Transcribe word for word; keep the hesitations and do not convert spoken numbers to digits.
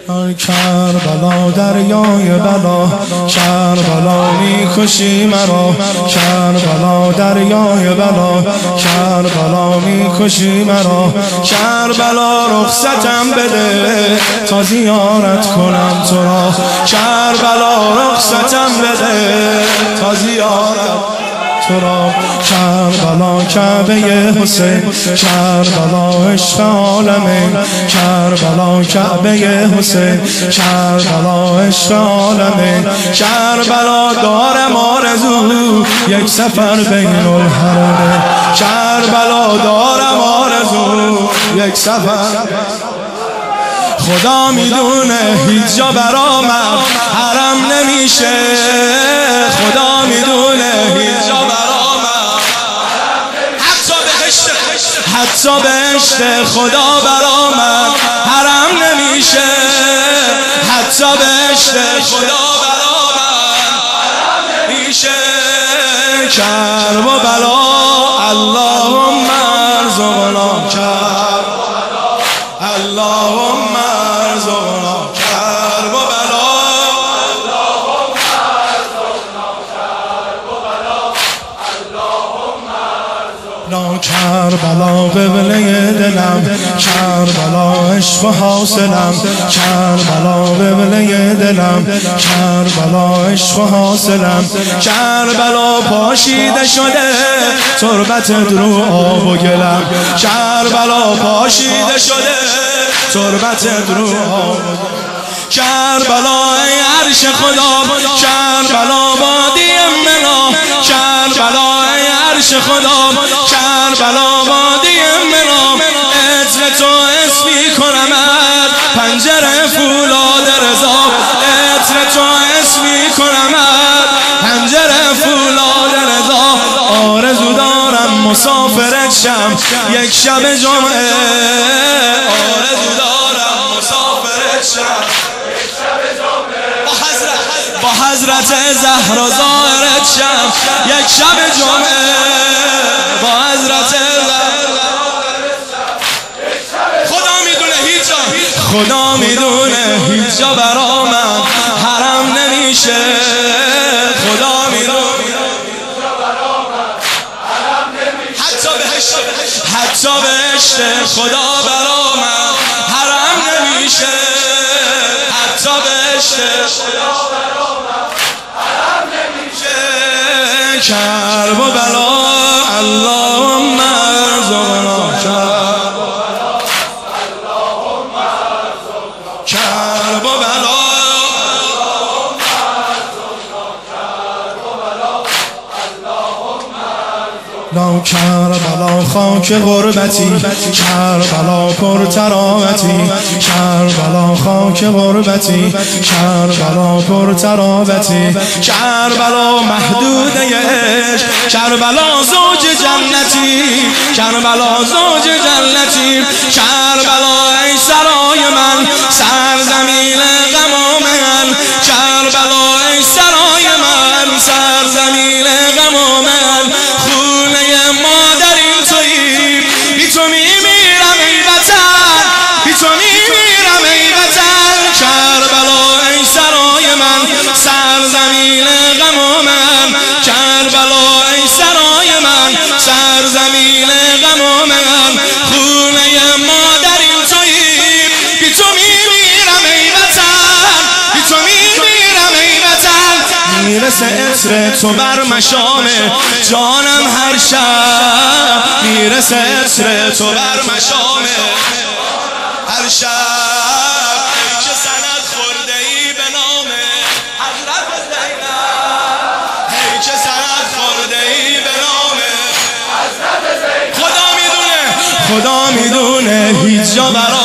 کربلا دریای بلا، کربلا میکشی مرا، کربلا دریای بلا، کربلا میکشی مرا، کربلا رخصتم بده تا زیارت کنم تو را، کربلا رخصتم بده تا زیارت تو را، کربلا کعبه حسین، کربلا عشق عالمین، کربلا کعبه حسین، کربلا عشق عالمین، کربلا دارم آرزو یک سفر بین الحرمین، کربلا دارم آرزو یک سفر. خدا میدونه هیچ جا برام حرم نمیشه، خدا میدونه هیچ جا برام حتی بهشت حتی بهشت خدا برام حرم نمیشه، حتی بهشت خدا برام حرم نمیشه. کرب و بلا اللهم ارزقنا کرب، اللهم ارزقنا کرب و بلا، اللهم ارزقنا کرب و بلا، اللهم ارزقنا کربلا قبله دلم، کربلا عشق و حاصلم، کربلا قبله دلم، کربلا عشق و حاصلم، کربلا پاشیده شده تربت رو آب و گلم، کربلا پاشیده شده تربت رو آب و گلم، کربلا ای عرش خدا، کربلا وادی منا، کربلا ای عرش خدا، کربلا وادی منا، عطر تو اسمی کنمت پنجره فولاد رضا، عطر تو اسمی کنمت پنجره فولاد رضا، آرزو دارم مسافرت شم یک شب جمعه، آرزو دارم مسافرت شم یک شب جمعه، با حضرت با حضرت زهرا زائرت شم یک شب جمعه، با حضرت زهرا خدا میدونه هیچ جا خدا میدونه هیچ جا برام حرم نمیشه، خدا میدونه حتی بهشت حتی بهشت خدا برام حرم نمیشه، حتی بهشت خدا برام حرم نمیشه. کرب و بلا اللهم ارزقنا کرب و بلا، اللهم ارزقنا کرب و بلا، اللهم ارزقنا کرب و بلا، اللهم ارزقنا کربلا خاک غربتی، کربلا پر تراوتی، کربلا خاک غربتی، کربلا پر تراوتی، کربلا محدوده عشق، کربلا زوج جنتی، کربلا زوج جنتی، کربلا ای سرای من سرزمین غم و من، کربلا ای سرای من سرزمین غم و من، خونه مادرین تویی، بی تو میمیرم ای وطن، بی تو میمیرم ای وطن، کربلا ای سرای من سرزمین غم و من، کربلا ای سرای من سرزمین غم و من، خونه مادرین تویی، بی تو میمیرم ای وطن، بی تو میمیرم ای وطن، میرسه عطر تو بر مشام جانم هر شب، میرسه عطر تو بر مشام هر شب، ای که سند خورده ای به نام حضرت زینب، ای که سند خورده ای به نام حضرت زینب، خدا میدونه خدا میدونه هیچ جا برام